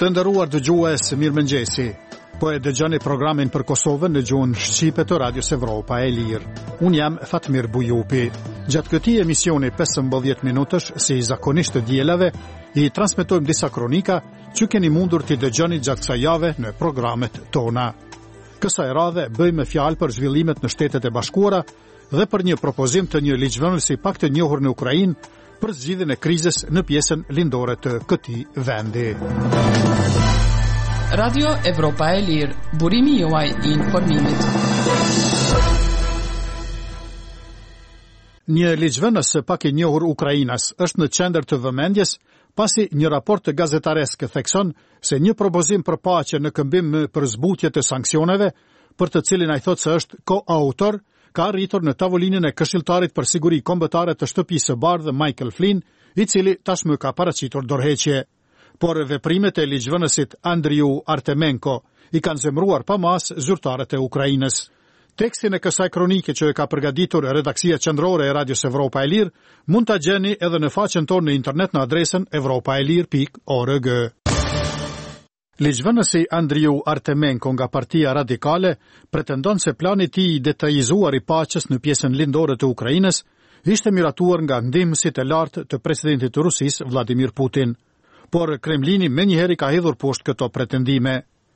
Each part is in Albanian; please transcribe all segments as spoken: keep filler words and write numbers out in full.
Të nderuar dëgjues, mirëmëngjesi. Po e dëgjoni programin për Kosovën në gjuhën shqipe të Radios Evropa e Lirë. Unë jam Fatmir Bujupi. Gjatë këtij emisioni pesëmbëdhjetë minutësh, si zakonisht të dielave, i transmetojmë disa kronika që keni mundur t'i dëgjoni gjatë kësaj jave në programet tona. Kësaj radhe bëjmë fjalë për zhvillimet në Shtetet e Bashkuara dhe për një propozim të një ligjvënësi pak të njohur në Ukrainë për zgjidhjen e krizës në pjesën lindore të këtij vendi. Radio Evropa e Lirë, burimi juaj i informimit. Një ligjvënës pak i njohur Ukrainas është në qendër të vëmendjes pasi një raport të gazetaresk thekson se një propozim për paqe në këmbim për zbutje të sanksioneve, për të cilin ai thotë se është koautor, ka arritur në tavolinën e këshilltarit për siguri kombëtare të shtëpisë së bardhë Michael Flynn, i cili tashmë ka paraqitur dorëheqje. Por veprimet e ligjvënësit Andriu Artemenko i kanë zemruar pa mas zyrtarët e Ukrainës. Tekstin e kësaj kronike që e ka përgatitur redaksia qendrore e Radios Evropa e Lirë mund ta gjeni edhe në faqen tonë në internet në adresën evropaelir pikë org. Ligjvënësi Andriu Artemenko nga Partia Radikale pretendon se plani i tij i detajizuar i paqes në pjesën lindore të Ukrainës ishte miratuar nga ndihmësit e lartë të presidentit të Rusisë Vladimir Putin. Por Kremlini menjëherë ka hedhur poshtë këto pretendime.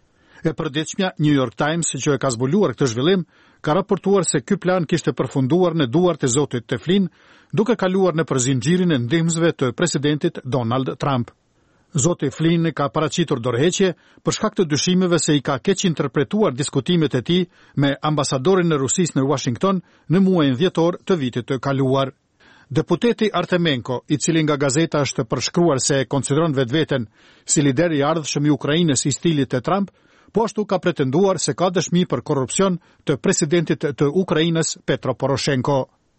E përditshmja New York Times, që e ka zbuluar këtë zhvillim, ka raportuar se ky plan kishte përfunduar në duart e zotit Flynn, duke kaluar në përzinxhirin e ndihmësve të presidentit Donald Trump. Zoti Flynn ka paraqitur dorëheqje për shkak të dyshimeve se i ka keq interpretuar diskutimet e tij me ambasadorin e Rusisë në Washington në muajin dhjetor të vitit të kaluar. Deputeti Artemenko, i cili nga gazeta është përshkruar se e konsideron vetveten si lider i ardhshëm i Ukrainës i stilit të Trump, po ashtu ka pretenduar se ka dëshmi për korrupsion të presidentit të Ukrainës Petro Poroshenko.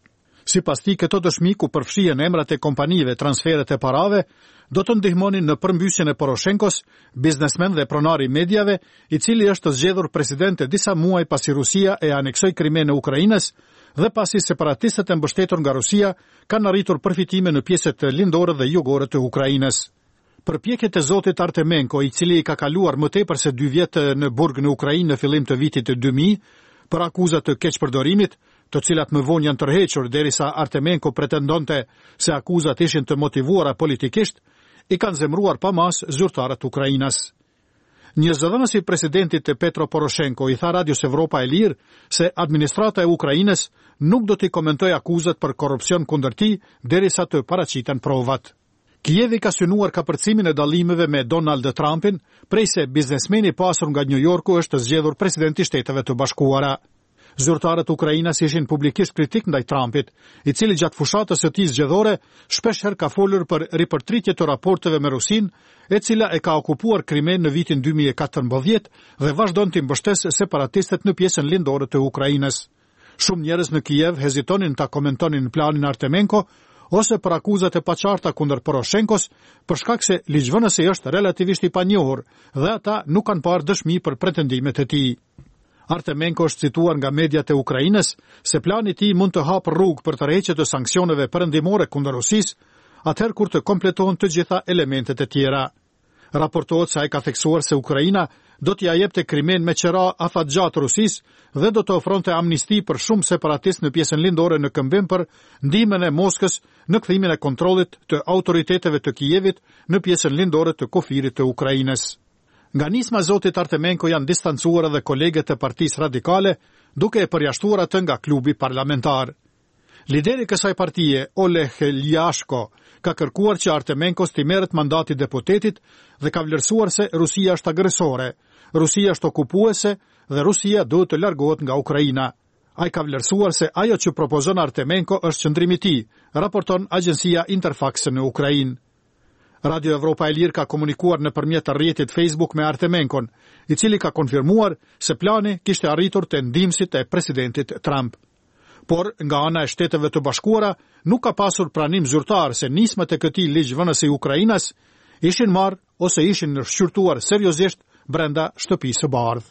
Sipas tij, këto dëshmi ku përfshihen emrat e kompanive, transferet e parave, do të ndihmonin në përmbysjen e Poroshenkos, biznesmen dhe pronar i mediave, i cili është zgjedhur president e disa muaj pasi Rusia e aneksoi Krimen në Ukrainës dhe pasi separatistët e mbështetur nga Rusia kanë arritur përfitime në pjesët lindore dhe jugore të Ukrainës. Përpjekjet e zotit Artemenko, i cili ka kaluar më tepër se dy vjet në burg në Ukrainë në fillim të vitit dy mijë, për akuzat të keqpërdorimit, të cilat më vonë janë tërhequr derisa Artemenko pretendonte se akuzat ishin të motivuara politikisht, i kanë zemruar pa mas zyrtarët Ukrainas. Një zëdhënës i presidentit Petro Poroshenko i tha Radios Evropa e Lirë se administrata e Ukrainës nuk do t'i komentoj akuzat për korrupsion kundër tij derisa të paraqiten provat. Kijevi ka synuar kapërcimin e dallimeve me Donald Trumpin, prej se biznesmeni pasur nga New Yorku është zgjedhur president i Shteteve të Bashkuara. Zyrtarët Ukrainas ishin publikisht kritik ndaj Trumpit, i cili gjatë fushatës së tij zgjedhore shpeshherë ka folur për ripërtritje të raporteve me Rusinë, e cila e ka okupuar Krimen në vitin dy mijë e katërmbëdhjetë dhe vazhdon të mbështesë separatistët në pjesën lindore të Ukrainës. Shumë njerëz në Kijev hezitonin ta komentonin planin Artemenko ose për akuzat e paqarta kundër Poroshenkos, për shkak se ligjvënësi është relativisht i panjohur dhe ata nuk kanë parë dëshmi për pretendimet e tij. Artemenko është cituar nga mediat e Ukrainës se plani i tij mund të hapë rrugë për tërheqje të sanksioneve perëndimore kundër Rusisë, atëherë kur të kompletohen të gjitha elementet e tjera. Raportohet se ai ka theksuar se Ukraina do t'ia jepte Krimen me qera afatgjatë Rusisë dhe do të ofronte amnisti për shumë separatistë në pjesën lindore në këmbim për ndihmën e Moskës në kthimin e kontrollit të autoriteteve të Kijevit në pjesën lindore të kufirit të Ukrainës. Nga nisma zotit Artemenko janë distancuar edhe kolegët e Partisë Radikale, duke e përjashtuar atë nga klubi parlamentar. Lideri i kësaj partie, Oleg Lyashko, ka kërkuar që Artemenko t'i merret mandati deputetit dhe ka vlerësuar se Rusia është agresore, Rusia është okupuese dhe Rusia duhet të largohet nga Ukraina. Ai ka vlerësuar se ajo që propozon Artemenko është qëndrimi i tij, raporton agjencia Interfax në Ukrainë. Radio Evropa e Lirë ka komunikuar nëpërmjet rrjetit Facebook me Artemenkon, i cili ka konfirmuar se plani kishte arritur te ndihmësit e presidentit Trump. Por nga ana e Shteteve të Bashkuara nuk ka pasur pranim zyrtar se nismat e këtij ligjvënësi Ukrainas ishin marrë ose ishin shqyrtuar seriozisht brenda shtëpisë së bardhë.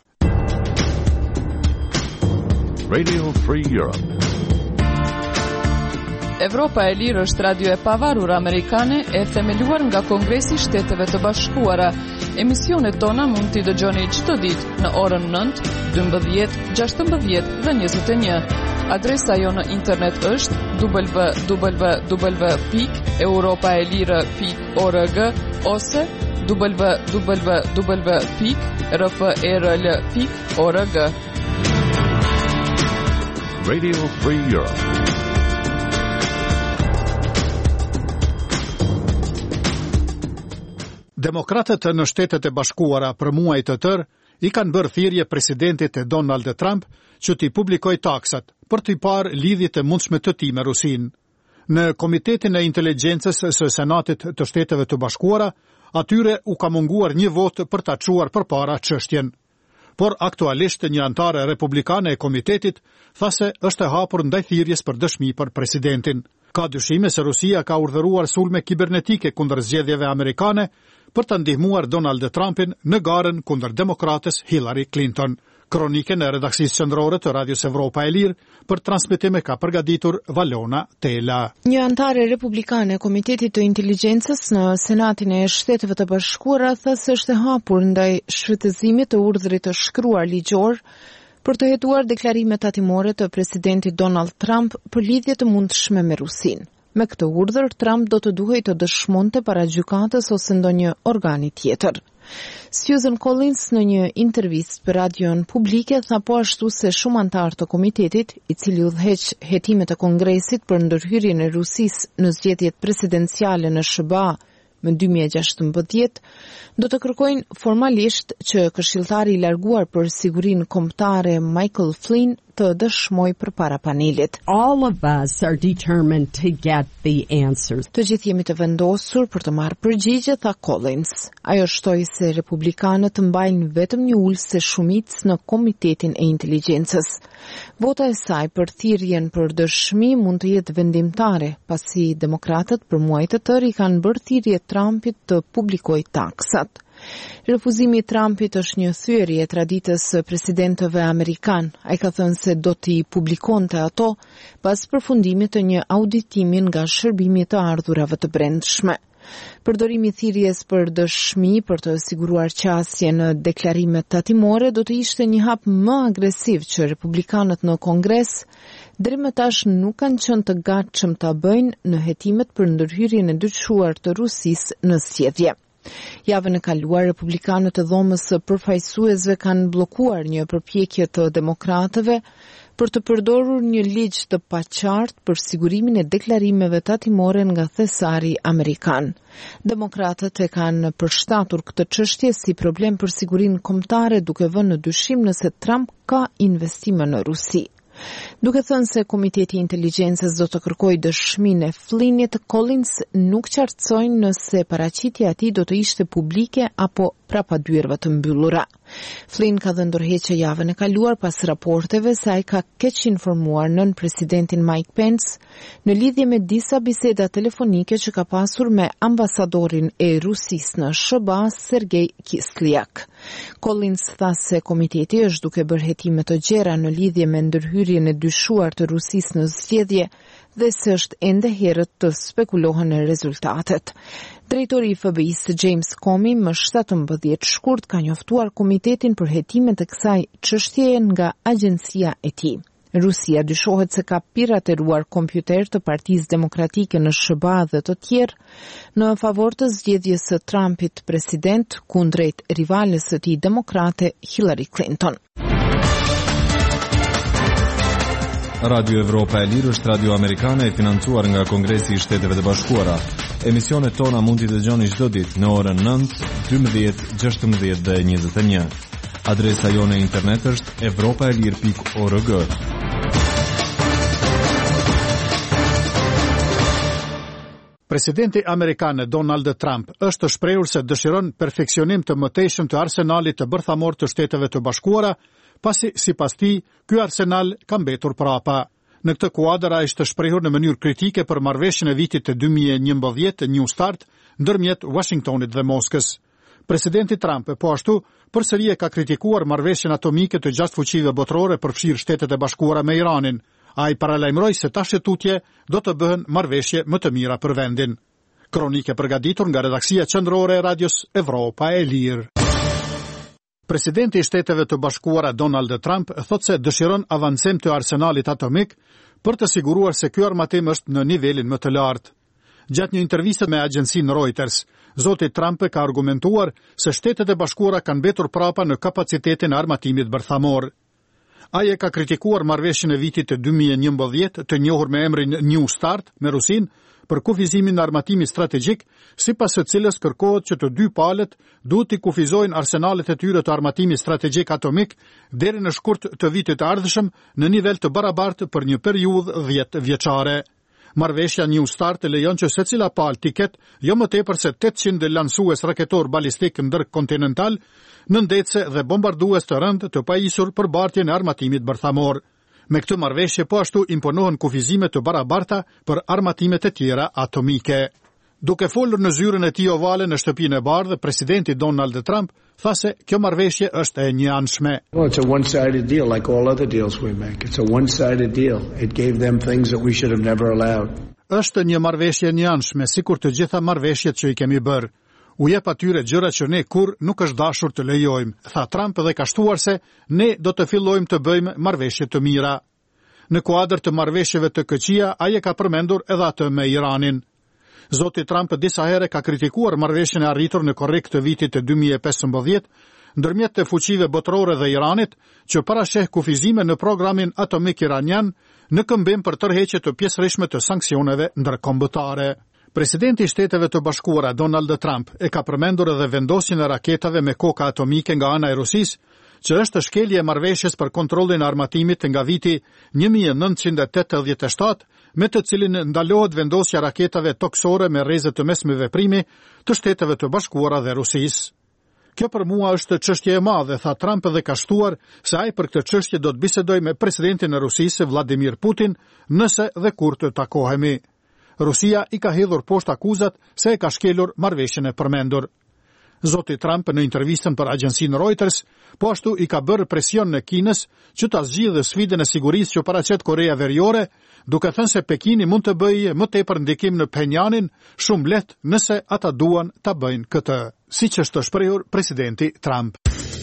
Radio Free Europe. Evropa e Lirë është radio e pavarur amerikane e themeluar nga Kongresi i Shteteve të Bashkuara. Emisionet tona mund t'i dëgjoni çdo ditë në orën nëntë, dymbëdhjetë, gjashtëmbëdhjetë dhe njëzet e një. Adresa jo në internet është w w w pikë europaelire pikë org ose w w w pikë r f e r l pikë org. Radio Free Europe. Demokratët në Shtetet e Bashkuara për muaj të tërë i kanë bërë thirrje presidentit Donald Trump që t'i publikoj taksat për t'i parë lidhjet e mundshme të tij me Rusinë. Në Komitetin e Inteligjencës së Senatit të Shteteve të Bashkuara, atyre u ka munguar një vot për ta çuar përpara çështjen. Por aktualisht një antare republikane e komitetit tha se është e hapur ndaj thirrjes për dëshmi për presidentin. Ka dyshime se Rusia ka urdhëruar sulme kibernetike kundër zgjedhjeve amerikane për të ndihmuar Donald Trumpin në garën kundër demokrates Hillary Clinton. Kronikën e redaksisë qendrore të Radios Evropa e Lirë për transmetim e ka përgatitur Valona Tela. Një antare republikane e Komitetit të Inteligjencës në Senatin e Shteteve të Bashkuara tha se është e hapur ndaj shfrytëzimit të urdhrit të shkruar ligjor për të hetuar deklarimet tatimore të presidentit Donald Trump për lidhje të mundshme me Rusinë. Me këtë urdhër, Trump do të duhej të dëshmonte para gjykatës ose ndonjë organi tjetër. Susan Collins në një intervistë për radion publike tha po ashtu se shumë antarë të komitetit, i cili udhëheq hetimet e Kongresit për ndërhyrjen e Rusisë në zgjedhjet presidenciale në S B A më dy mijë e gjashtëmbëdhjetë, do të kërkojnë formalisht që këshilltari i larguar për sigurinë kombëtare Michael Flynn të dëshmoj përpara panelit. All of us are determined to get the answers. Të gjithë jemi të vendosur për të marrë përgjigje, tha Collins. Ajo shtoi se republikanët mbajnë vetëm një ulse shumicë në Komitetin e Inteligjencës. Vota e saj për thirrjen për dëshmi mund të jetë vendimtare, pasi demokratët për muaj të tërë i kanë bërë thirrje Trumpit të publikojë taksat. Refuzimi i Trumpit është një thyerje e traditës së presidentëve amerikan. Ai ka thënë se do t'i publikonte ato pas përfundimit të një auditimi nga shërbimi të ardhurave të brendshme. Përdorimi i thirrjes për dëshmi për të siguruar qasje në deklarimet tatimore do të ishte një hap më agresiv që republikanët në Kongres deri më tash nuk kanë qenë të gatshëm ta bëjnë në hetimet për ndërhyrjen e dyshuar të Rusisë në zgjedhje. Javën e kaluar, republikanët e dhomës së përfaqësuesve kanë bllokuar një përpjekje të demokratëve për të përdorur një ligj të paqartë për sigurimin e deklarimeve tatimore nga thesari amerikan. Demokratët e kanë përshtatur këtë çështje si problem për sigurinë kombëtare, duke vënë në dyshim nëse Trump ka investime në Rusi. Duke thënë se Komiteti i Inteligjencës do të kërkojë dëshminë e Flynnit, Collins nuk qartësojnë nëse paraqitja e tij do të ishte publike apo prapadyrëve të mbyllura. Flynn ka dhënë ndërheqje javën e kaluar pas raporteve se ai ka keq informuar nën presidentin Mike Pence në lidhje me disa biseda telefonike që ka pasur me ambasadorin e Rusisë në S B A, Sergej Kislyak. Collins tha se komiteti është duke bërë hetime të gjera në lidhje me ndërhyrjen e dyshuar të Rusisë në zgjedhje dhe se është ende herët të spekulohen në rezultatet. Drejtori i F B I-s James Comey më shtatëmbëdhjetë shkurt ka njoftuar komitetin për hetimet e kësaj çështjeje nga agjencia e tij. Rusia dyshohet se ka pirateruar kompjuter të Partisë Demokratike në S B A dhe të tjerë në favor të zgjedhjes së Trumpit president kundrejt rivales së tij demokrate Hillary Clinton. Radio Evropa e Lirë është radio amerikane e financuar nga Kongresi i Shteteve të Bashkuara. Emisionet tona mund t'i dëgjoni çdo ditë në orën nëntë, dymbëdhjetë, gjashtëmbëdhjetë dhe njëzet e një. Adresa jone e internet është europaelir pikë org. Presidenti amerikan Donald Trump është shprehur se dëshiron perfeksionim të mëtejshëm të arsenalit të bërthamor të Shteteve të Bashkuara, pasi sipas tij ky arsenal ka mbetur prapa. Në këtë kuadër ai është shprehur në mënyrë kritike për marrëveshjen e vitit të dy mijë e njëmbëdhjetë New Start ndërmjet Washingtonit dhe Moskës. Presidenti Trump po ashtu përsëri e ka kritikuar marrëveshjen atomike të gjashtë fuqive botërore përfshirë Shtetet e Bashkuara me Iranin, Ai paralajmëroi se tash tutje do të bëhen marrëveshje më të mira për vendin. Kronike përgatitur nga redaksia qendrore e Radios Evropa e Lirë. Presidenti i Shteteve të Bashkuara Donald Trump thot se dëshiron avancim të arsenalit atomik për të siguruar se ky armatim është në nivelin më të lartë. Gjatë një interviste me agjencinë Reuters, zoti Trump ka argumentuar se Shtetet e Bashkuara kanë mbetur prapa në kapacitetin e armatimit bërthamor. Ai e ka kritikuar marrëveshjen e vitit dy mijë e njëmbëdhjetë të njohur me emrin New Start me Rusinë për kufizimin e armatimit strategjik, sipas së cilës kërkohet që të dy palët duhet të kufizojnë arsenalet e tyre të armatimit strategjik atomik deri në shkurt të vitit të ardhshëm në nivel të barabartë për një periudhë dhjetë vjeçare. Marrëveshja New Start lejon që secila palë të ketë jo më tepër se tetëqind lansues raketor balistik ndërkontinental, nëndece dhe bombardues të rëndë të pajisur për bartjen e armatimit bërthamor. Me këtë marrëveshje po ashtu imponohen kufizime të barabarta për armatimet e tjera atomike. Duke folur në zyrën e tij ovale në Shtëpinë e Bardhë, presidenti Donald Trump tha se kjo marrëveshje është e njëanshme. Well, it's a one-sided deal like all other deals we make. It's a one-sided deal. It gave them things that we should have never allowed. Është një marrëveshje e njëanshme, sikur të gjitha marrëveshjet që i kemi bërë. U jep atyre gjëra që ne kur nuk është dashur të lejojmë, tha Trump dhe ka shtuar se ne do të fillojmë të bëjmë marrëveshje të mira. Në kuadër të marrëveshjeve të K Q I-a, ai e ka përmendur edhe atë me Iranin. Zoti Trump disa herë ka kritikuar marrëveshjen e arritur në korrik të vitit të dy mijë e pesëmbëdhjetë ndërmjet të fuqive botërore dhe Iranit, që parasheh kufizime në programin atomik iranian në këmbim për tërheqje të pjesërishtme të sanksioneve ndërkombëtare. Presidenti i Shteteve të Bashkuara Donald Trump e ka përmendur edhe vendosjen e raketave me koka atomike nga ana e Rusisë, që është shkelje e marrëveshjes për kontrollin e armatimit nga viti një mijë e nëntëqind e tetëdhjetë e shtatë, me të cilin ndalohet vendosja raketave toksore me rreze të mesme veprimi të Shteteve të Bashkuara dhe Rusisë. Kjo për mua është çështje e madhe, tha Trump dhe ka shtuar se ai për këtë çështje do të bisedoj me presidentin e Rusisë Vladimir Putin nëse dhe kur të takohemi. Rusia i ka hedhur poshtë akuzat se e ka shkelur marrëveshjen e përmendur. Zoti Trump në intervistën për agjencinë Reuters po ashtu i ka bërë presion në Kinës që ta zgjidhë sfidën e sigurisë që paraqet Korea Veriore, duke thënë se Pekini mund të bëjë më tepër ndikim në Pjongjanin shumë lehtë nëse ata duan ta bëjnë këtë, siç është shprehur presidenti Trump.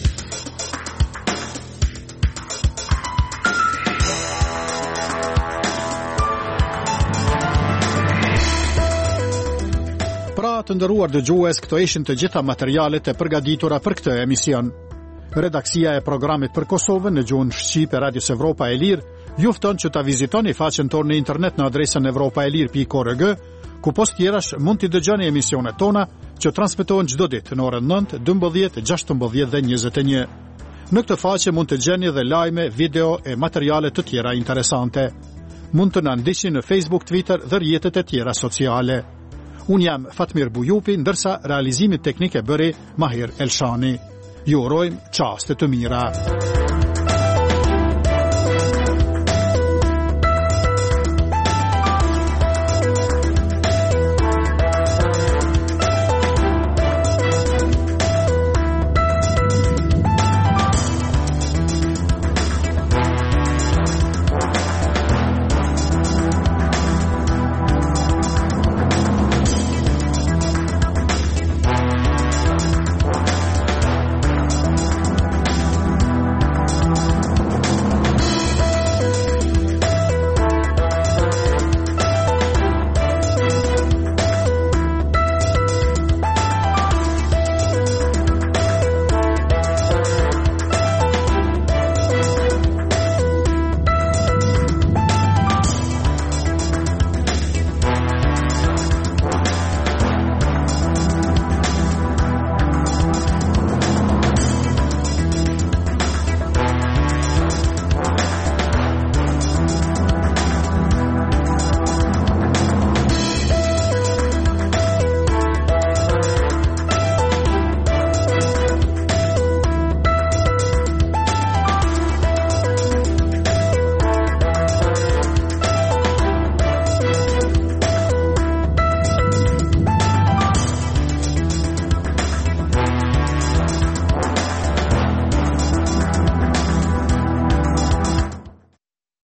Pra të nderuar dëgjues, këto ishin të gjitha materialet e përgatitura për këtë emision. Redaksia e programit për Kosovën në gjuhën shqipe Radios Evropa e Lirë ju fton që ta vizitoni faqen tonë në internet në adresën evropaelir pikë org, ku post tjerash mund t'i dëgjoni emisionet tona që transmetohen çdo ditë në orën nëntë, dymbëdhjetë, gjashtëmbëdhjetë dhe njëzet e një. Në këtë faqe mund të gjeni edhe lajme, video e materiale të tjera interesante. Mund të na ndiqni në Facebook, Twitter dhe rrjetet e tjera sociale. Unë jam Fatmir Bujupi, ndërsa realizimit teknik e bëri Mahir Elshani. Ju urojmë çaste të mira.